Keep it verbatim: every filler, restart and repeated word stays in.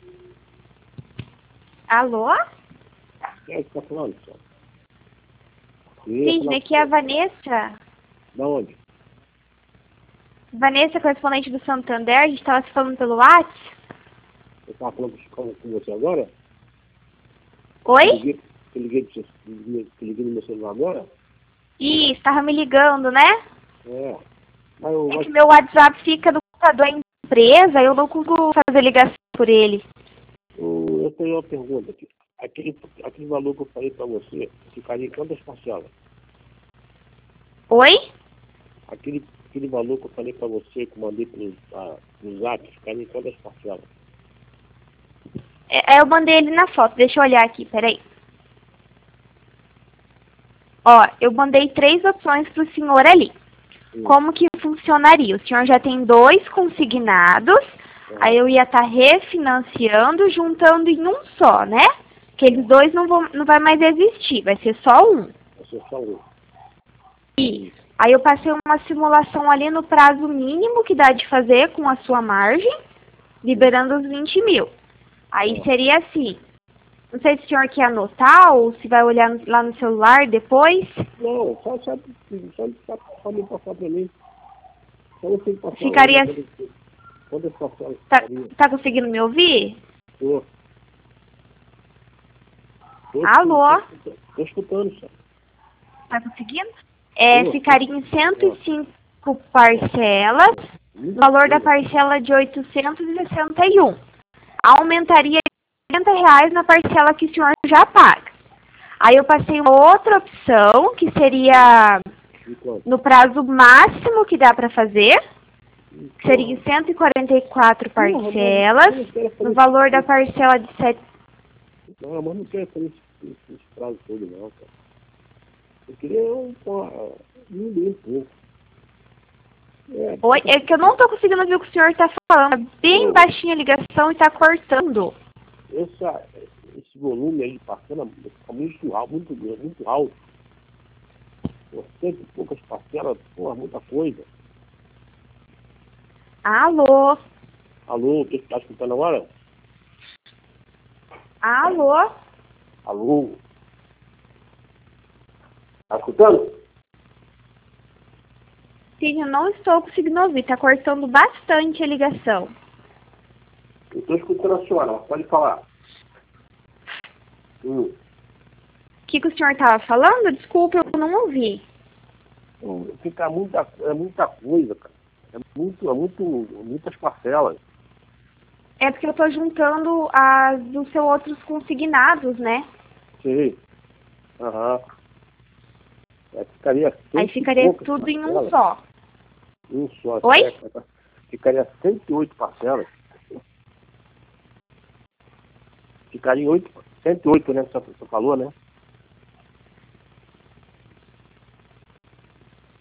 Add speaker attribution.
Speaker 1: Alô?
Speaker 2: Quem é que tá falando, senhor?
Speaker 1: Sim, aqui é a Vanessa.
Speaker 2: Da onde?
Speaker 1: Vanessa, correspondente do Santander. A gente estava se falando pelo WhatsApp.
Speaker 2: Eu estava falando com com você agora?
Speaker 1: Oi?
Speaker 2: Eu liguei, eu liguei, pro seu- eu liguei no meu celular agora?
Speaker 1: Ih, estava me ligando, né?
Speaker 2: É. Mas eu,
Speaker 1: É que meu WhatsApp fica no computador da empresa, eu não consigo fazer ligação por ele.
Speaker 2: eu, eu tenho uma pergunta aqui. Aquele, aquele valor que eu falei para você, ficaria em quantas parcelas?
Speaker 1: Oi?
Speaker 2: Aquele, aquele valor que eu falei para você, que eu mandei pelo, ah, no zap, ficaria em quantas parcelas?
Speaker 1: É, eu mandei ele na foto, deixa eu olhar aqui, peraí. Ó, eu mandei três opções pro senhor ali.
Speaker 2: Hum.
Speaker 1: Como que funcionaria? O senhor já tem dois consignados,
Speaker 2: É.
Speaker 1: aí eu ia estar refinanciando, juntando em um só, né? Aqueles dois não, vão, não vai mais existir, vai ser só um.
Speaker 2: Você é só um.
Speaker 1: E aí eu passei uma simulação ali no prazo mínimo que dá de fazer com a sua margem, liberando os vinte mil. Aí
Speaker 2: É.
Speaker 1: seria assim, não sei se o senhor quer anotar ou se vai olhar no- lá no celular depois.
Speaker 2: Não, só, só, só, só, só me passar para mim. Só eu tenho que passar lá,
Speaker 1: Ficaria...
Speaker 2: quantas, quantas parcelas
Speaker 1: Tá,
Speaker 2: ficaria?
Speaker 1: tá conseguindo me ouvir?
Speaker 2: Tô, tô,
Speaker 1: Alô?
Speaker 2: tô, tô escutando, senhor.
Speaker 1: Tá conseguindo? É,
Speaker 2: Tô,
Speaker 1: ficaria em cento
Speaker 2: ó.
Speaker 1: e cinco parcelas,
Speaker 2: Muita
Speaker 1: valor da
Speaker 2: coisa.
Speaker 1: parcela de oitocentos e sessenta e um. Aumentaria oitenta reais na parcela que o senhor já paga. Aí eu passei uma outra opção, que seria
Speaker 2: E quanto?
Speaker 1: no prazo máximo que dá para fazer, que seria em
Speaker 2: Porra,
Speaker 1: cento e quarenta e quatro
Speaker 2: porra, mas
Speaker 1: parcelas,
Speaker 2: eu não quero fazer
Speaker 1: no valor da
Speaker 2: isso.
Speaker 1: parcela de sete...
Speaker 2: Não, mas não quero fazer esse, esse, esse prazo todo, não, cara. Eu queria um, porra, diminuir um pouco. É,
Speaker 1: Oi, é que eu não estou conseguindo ouvir o que o senhor está falando. É bem
Speaker 2: pô,
Speaker 1: baixinha a ligação e está cortando.
Speaker 2: essa, esse volume aí passando fica muito alto, muito grande, muito alto. Pô, cento e poucas parcelas, porra, muita coisa.
Speaker 1: Alô?
Speaker 2: Alô, o que você tá escutando agora?
Speaker 1: Alô?
Speaker 2: Alô? Tá escutando?
Speaker 1: Sim, eu não estou conseguindo ouvir. Está cortando bastante a ligação.
Speaker 2: Eu tô escutando a senhora, pode falar. Hum.
Speaker 1: O que, que o senhor estava falando? Desculpa, eu não ouvi.
Speaker 2: Hum, Fica muita, é muita coisa, cara. É muito, é muito, muitas parcelas.
Speaker 1: É porque eu estou juntando as dos seus outros consignados, né?
Speaker 2: Sei. Aham. É, ficaria cento
Speaker 1: Aí
Speaker 2: e
Speaker 1: ficaria
Speaker 2: poucas
Speaker 1: tudo em um
Speaker 2: parcelas.
Speaker 1: só.
Speaker 2: Um só.
Speaker 1: Oi?
Speaker 2: É, cara. Ficaria cento e oito parcelas. Ficaria em oito, cento e oito, né? Que você você falou, né?